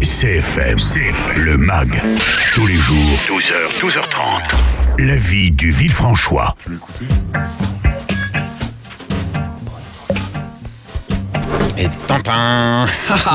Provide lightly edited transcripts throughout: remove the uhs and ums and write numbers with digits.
CFM, le MAG, tous les jours, 12h, 12h30. La vie du Villefranchois. Je vais écouter. Et tintin.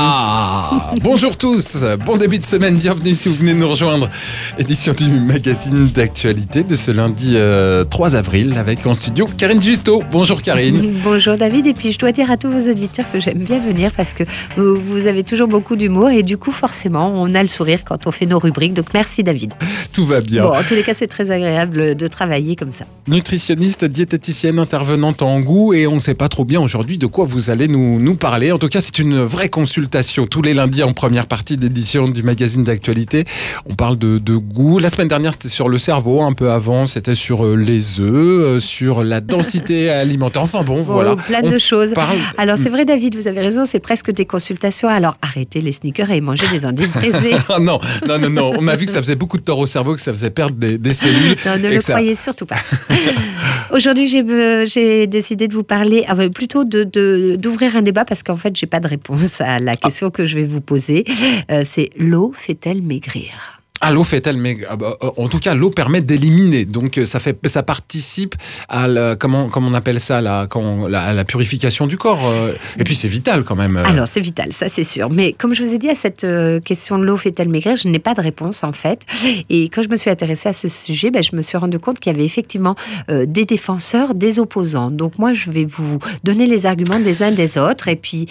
Bonjour tous, bon début de semaine, bienvenue si vous venez de nous rejoindre. Édition du magazine d'actualité de ce lundi 3 avril avec en studio Karine Justo. Bonjour Karine. Bonjour David, et puis je dois dire à tous vos auditeurs que j'aime bien venir parce que vous avez toujours beaucoup d'humour et du coup forcément on a le sourire quand on fait nos rubriques, donc merci David. Tout va bien. Bon, en tous les cas c'est très agréable de travailler comme ça. Nutritionniste, diététicienne, intervenante en goût, et on ne sait pas trop bien aujourd'hui de quoi vous allez nous parler. En tout cas, c'est une vraie consultation tous les lundis en première partie d'édition du magazine d'actualité. On parle de goût. La semaine dernière, c'était sur le cerveau. Un peu avant, c'était sur les œufs, sur la densité alimentaire. Enfin bon, voilà. Plein de choses. Alors c'est vrai David, vous avez raison, c'est presque des consultations. Alors arrêtez les sneakers et mangez des endives braisées. Non. On a vu que ça faisait beaucoup de tort au cerveau, que ça faisait perdre des cellules. Non, ne le croyez surtout pas. Aujourd'hui, j'ai décidé de vous parler, plutôt d'ouvrir un débat parce qu'en fait, j'ai pas de réponse à la question que je vais vous poser. C'est l'eau fait-elle maigrir ? L'eau fait-elle maigrir ? En tout cas, l'eau permet d'éliminer. Donc, ça participe à comment on appelle ça, à la purification du corps. Et puis, c'est vital quand même. Alors, c'est vital, ça c'est sûr. Mais comme je vous ai dit, à cette question de l'eau fait-elle maigrir, je n'ai pas de réponse en fait. Et quand je me suis intéressée à ce sujet, je me suis rendu compte qu'il y avait effectivement des défenseurs, des opposants. Donc, moi, je vais vous donner les arguments des uns des autres. Et puis,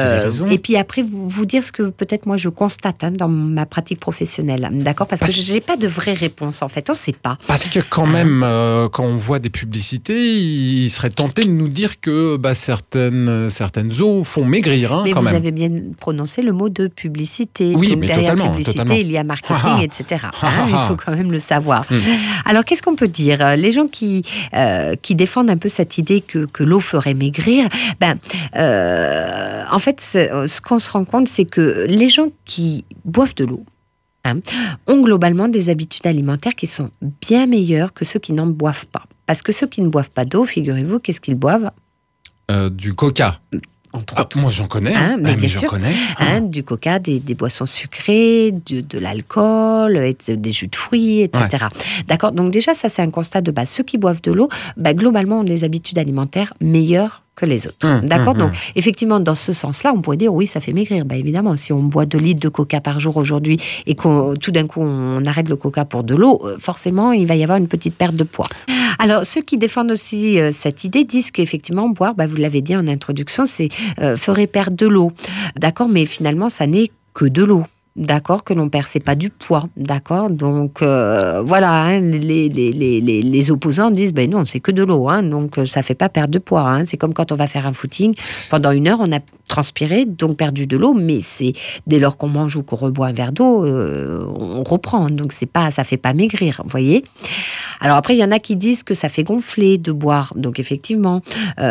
après, vous dire ce que peut-être moi je constate dans ma pratique professionnelle. D'accord ? Parce que je n'ai pas de vraie réponse, en fait. On ne sait pas. Parce que quand même, quand on voit des publicités, il serait tenté de nous dire que certaines eaux font maigrir. Mais quand vous même. avez bien prononcé le mot de publicité. Oui, donc, mais derrière totalement. il y a marketing, etc. Il faut quand même le savoir. Alors, qu'est-ce qu'on peut dire ? Les gens qui défendent un peu cette idée que l'eau ferait maigrir, en fait, ce qu'on se rend compte, c'est que les gens qui boivent de l'eau, ont globalement des habitudes alimentaires qui sont bien meilleures que ceux qui n'en boivent pas. Parce que ceux qui ne boivent pas d'eau, figurez-vous, qu'est-ce qu'ils boivent ? Du coca. Moi, j'en connais. Mais bien sûr. Du coca, des boissons sucrées, de l'alcool, des jus de fruits, etc. D'accord ? Donc déjà, ça, c'est un constat de base. Ceux qui boivent de l'eau, globalement, ont des habitudes alimentaires meilleures que les autres. D'accord ? Donc, effectivement, dans ce sens-là, on pourrait dire, oui, ça fait maigrir. Évidemment, si on boit 2 litres de coca par jour aujourd'hui et tout d'un coup, on arrête le coca pour de l'eau, forcément, il va y avoir une petite perte de poids. Alors, ceux qui défendent aussi cette idée disent qu'effectivement, boire, vous l'avez dit en introduction, c'est ferait perdre de l'eau. D'accord ? Mais finalement, ça n'est que de l'eau. D'accord, que l'on perd, c'est pas du poids, d'accord. Donc voilà, les opposants disent non, c'est que de l'eau, donc ça fait pas perdre de poids. C'est comme quand on va faire un footing, pendant 1 heure, on a transpiré, donc perdu de l'eau, mais c'est dès lors qu'on mange ou qu'on reboit un verre d'eau, on reprend. Donc ça fait pas maigrir, vous voyez. Alors après, il y en a qui disent que ça fait gonfler de boire, donc effectivement,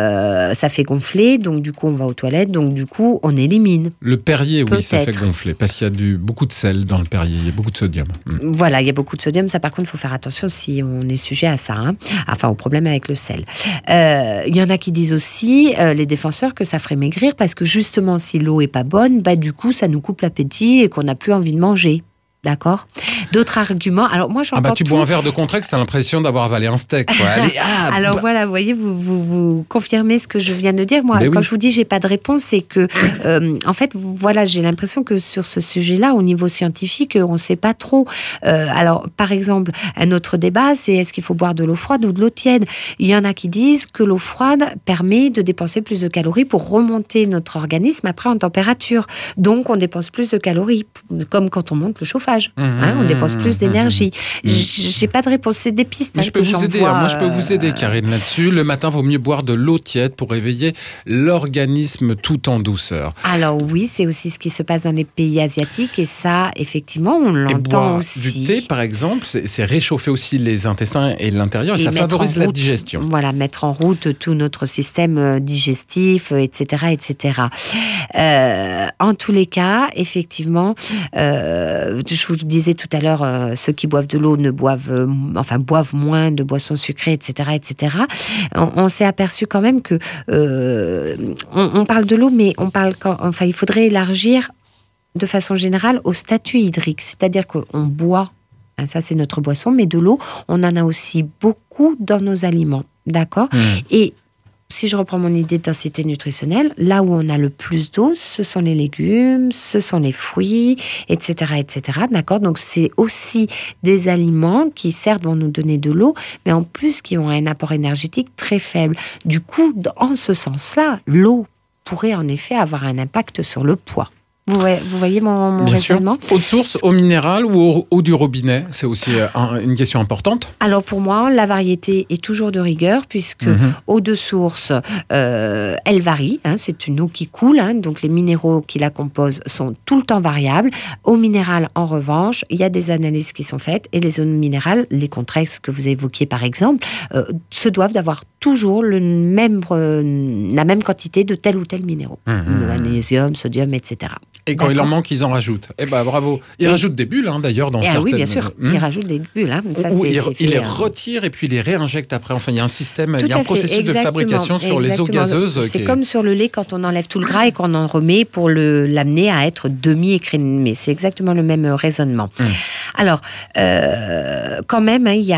ça fait gonfler, donc du coup on va aux toilettes, donc du coup on élimine. Le Perrier, oui, ça fait gonfler, parce qu'il y a beaucoup de sel dans le Perrier, il y a beaucoup de sodium. Voilà, il y a beaucoup de sodium, ça par contre, il faut faire attention si on est sujet à ça, au problème avec le sel. Il y en a qui disent aussi, les défenseurs, que ça ferait maigrir, parce que justement, si l'eau est pas bonne, du coup, ça nous coupe l'appétit et qu'on n'a plus envie de manger. D'accord ? D'autres arguments. Alors moi, j'entends tu bois un verre de Contrex, t'as l'impression d'avoir avalé un steak. Quoi. Alors voilà, vous voyez, vous confirmez ce que je viens de dire. Moi, quand je vous dis j'ai pas de réponse, c'est que en fait, voilà, j'ai l'impression que sur ce sujet-là, au niveau scientifique, on sait pas trop. Alors, par exemple, un autre débat, c'est est-ce qu'il faut boire de l'eau froide ou de l'eau tiède ? Il y en a qui disent que l'eau froide permet de dépenser plus de calories pour remonter notre organisme après en température. Donc, on dépense plus de calories, comme quand on monte le chauffage. On dépense plus d'énergie. J'ai pas de réponse, c'est des pistes. Mais je peux vous aider. Moi, je peux vous aider, Karine, là-dessus. Le matin, vaut mieux boire de l'eau tiède pour réveiller l'organisme tout en douceur. Alors oui, c'est aussi ce qui se passe dans les pays asiatiques et ça, effectivement, on l'entend aussi. Du thé, par exemple, c'est réchauffer aussi les intestins et l'intérieur et ça favorise la digestion. Voilà, mettre en route tout notre système digestif, etc., etc. En tous les cas, effectivement, je vous disais tout à l'heure, ceux qui boivent de l'eau boivent moins de boissons sucrées, etc., etc. On s'est aperçu quand même que on parle de l'eau, mais il faudrait élargir de façon générale au statut hydrique, c'est-à-dire qu'on boit, ça c'est notre boisson, mais de l'eau, on en a aussi beaucoup dans nos aliments, d'accord ? Et si je reprends mon idée de densité nutritionnelle, là où on a le plus d'eau, ce sont les légumes, ce sont les fruits, etc., etc. D'accord ? Donc, c'est aussi des aliments qui certes vont nous donner de l'eau, mais en plus qui ont un apport énergétique très faible. Du coup, en ce sens-là, l'eau pourrait en effet avoir un impact sur le poids. Vous voyez mon raisonnement ? Bien sûr. Eau de source, eau minérale ou eau du robinet ? C'est aussi une question importante. Alors pour moi, la variété est toujours de rigueur puisque eau de source, elle varie. C'est une eau qui coule, donc les minéraux qui la composent sont tout le temps variables. Eau minérale, en revanche, il y a des analyses qui sont faites et les eaux minérales, les Contrex que vous évoquiez par exemple, se doivent d'avoir toujours la même quantité de tel ou tel minéraux. Magnésium, sodium, etc. Et quand il en manque, ils en rajoutent. Eh ben bravo. Ils rajoutent des bulles, d'ailleurs, dans certaines... Oui, bien sûr. Ils rajoutent des bulles. Ça, ils les retirent et puis ils les réinjectent après. Enfin, il y a un système, il y a un processus de fabrication sur les eaux gazeuses. C'est comme sur le lait quand on enlève tout le gras et qu'on en remet pour l'amener à être demi-écrémé. C'est exactement le même raisonnement. Alors, quand même, il y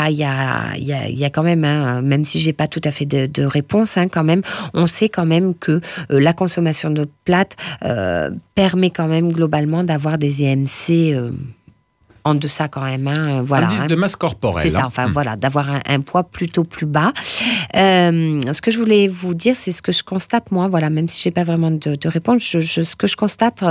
a quand même, même si j'ai pas tout à fait de réponse, quand même, on sait quand même que la consommation d'eau plate permet quand même globalement d'avoir des IMC en deçà quand même. Voilà, indice de masse corporelle. C'est ça, voilà, d'avoir un poids plutôt plus bas. Ce que je voulais vous dire, c'est ce que je constate moi, voilà, même si je n'ai pas vraiment de réponse, ce que je constate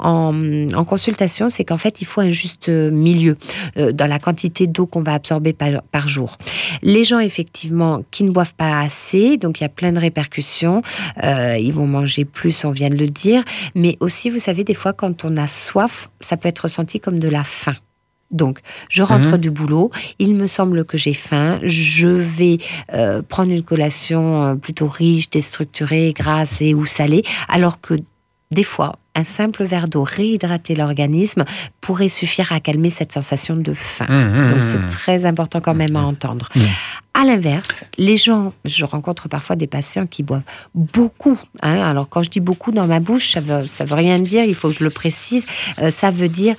en consultation, c'est qu'en fait, il faut un juste milieu dans la quantité d'eau qu'on va absorber par jour. Les gens, effectivement, qui ne boivent pas assez, donc il y a plein de répercussions, ils vont manger plus, on vient de le dire, mais aussi, vous savez, des fois, quand on a soif, ça peut être ressenti comme de la faim. Donc, je rentre du boulot, il me semble que j'ai faim, je vais prendre une collation plutôt riche, déstructurée, grasse et ou salée, alors que des fois, un simple verre d'eau réhydrater l'organisme pourrait suffire à calmer cette sensation de faim. Donc, c'est très important quand même à entendre. À l'inverse, les gens, je rencontre parfois des patients qui boivent beaucoup. Alors, quand je dis beaucoup dans ma bouche, ça veut rien dire, il faut que je le précise. Ça veut dire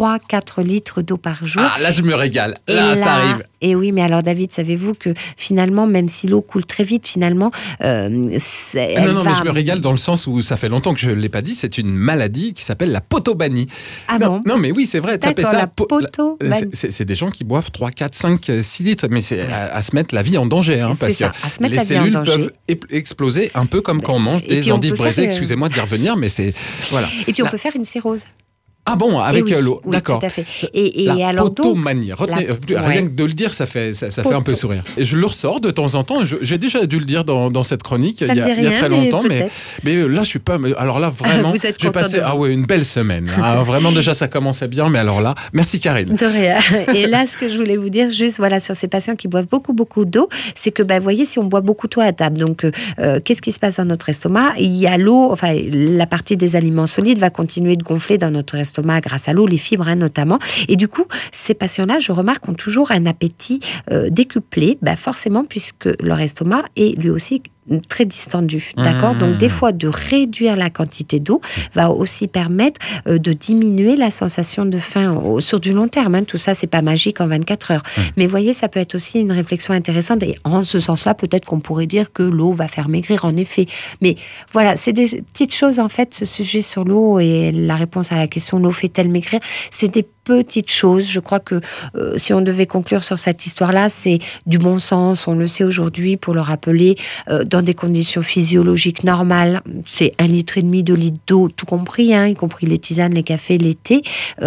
3-4 litres d'eau par jour. Ah, là, je me régale. Là, ça arrive. Et oui, mais alors, David, savez-vous que finalement, même si l'eau coule très vite, finalement, non, mais je me régale dans le sens où ça fait longtemps que je ne l'ai pas dit, c'est une maladie qui s'appelle la potobanie. Ah bon ? Non, mais oui, c'est vrai. D'accord, ça, la potobanie. C'est des gens qui boivent 3, 4, 5, 6 litres, mais c'est à se mettre la vie en danger. Parce que les cellules peuvent exploser un peu comme quand on mange des endives braisées. Excusez-moi d'y revenir, mais c'est... Voilà. Et puis on peut faire une cirrhose. Ah bon, avec l'eau, oui, d'accord. Tout à fait. La alors potomanie. Rien que de le dire, ça fait un peu sourire. Et je le ressors de temps en temps. J'ai déjà dû le dire dans cette chronique il y a très longtemps, mais là je suis pas. Alors là vraiment, j'ai passé une belle semaine. Vraiment déjà ça commençait bien, mais alors là, merci Karine. De rien. Et là, ce que je voulais vous dire, juste voilà sur ces patients qui boivent beaucoup d'eau, c'est que vous voyez, si on boit beaucoup d'eau à table, donc qu'est-ce qui se passe dans notre estomac ? Il y a l'eau, enfin la partie des aliments solides va continuer de gonfler dans notre estomac grâce à l'eau, les fibres notamment. Et du coup, ces patients-là, je remarque, ont toujours un appétit décuplé, forcément, puisque leur estomac est lui aussi très distendu, d'accord ? Donc, des fois, de réduire la quantité d'eau va aussi permettre de diminuer la sensation de faim sur du long terme. Tout ça, c'est pas magique en 24 heures. Mais vous voyez, ça peut être aussi une réflexion intéressante. Et en ce sens-là, peut-être qu'on pourrait dire que l'eau va faire maigrir, en effet. Mais voilà, c'est des petites choses, en fait, ce sujet sur l'eau et la réponse à la question « l'eau fait-elle maigrir ?» C'est des petites choses. Je crois que si on devait conclure sur cette histoire-là, c'est du bon sens. On le sait aujourd'hui pour le rappeler. Dans des conditions physiologiques normales, c'est 1,5 litre, 2 litres d'eau, tout compris, y compris les tisanes, les cafés, les thés.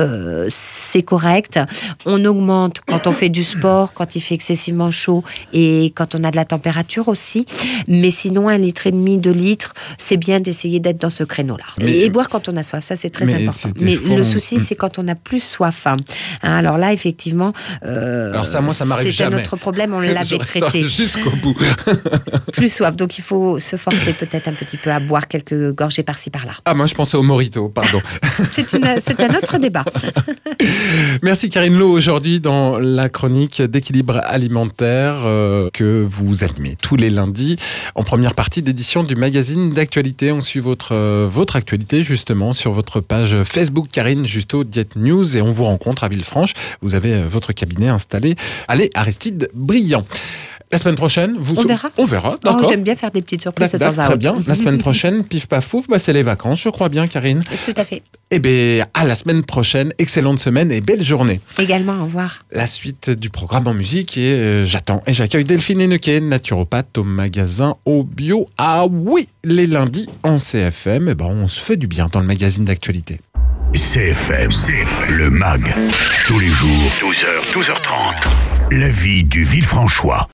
C'est correct. On augmente quand on fait du sport, quand il fait excessivement chaud et quand on a de la température aussi. Mais sinon, 1,5 litre, 2 litres, c'est bien d'essayer d'être dans ce créneau-là. Et boire quand on a soif, ça c'est très important. Mais le souci, c'est quand on n'a plus soif. Alors là, effectivement, alors ça, moi, ça m'arrive jamais. C'est notre problème, on l'avait traité. Jusqu'au bout. Plus soif. Donc il faut se forcer peut-être un petit peu à boire quelques gorgées par-ci par-là. Ah, moi je pensais au mojito, pardon. C'est un autre débat. Merci Karine Lo, aujourd'hui dans la chronique d'équilibre alimentaire que vous animez tous les lundis en première partie d'édition du magazine d'actualité. On suit votre actualité justement sur votre page Facebook Karine Justo Diet News et on vous rencontre à Villefranche. Vous avez votre cabinet installé. Allez, Aristide Briand. La semaine prochaine, on verra, d'accord. J'aime bien faire des petites surprises de temps à autre. Très bien. La semaine prochaine, pif paf pouf, c'est les vacances, je crois bien, Karine. Tout à fait. Eh bien, à la semaine prochaine. Excellente semaine et belle journée. Également, au revoir. La suite du programme en musique et j'attends et j'accueille Delphine Henneken, naturopathe au magasin Au Bio. Ah oui, les lundis en CFM. On se fait du bien dans le magazine d'actualité. CFM, le MAG. Tous les jours, 12h, 12h30. La vie du Villefranchois.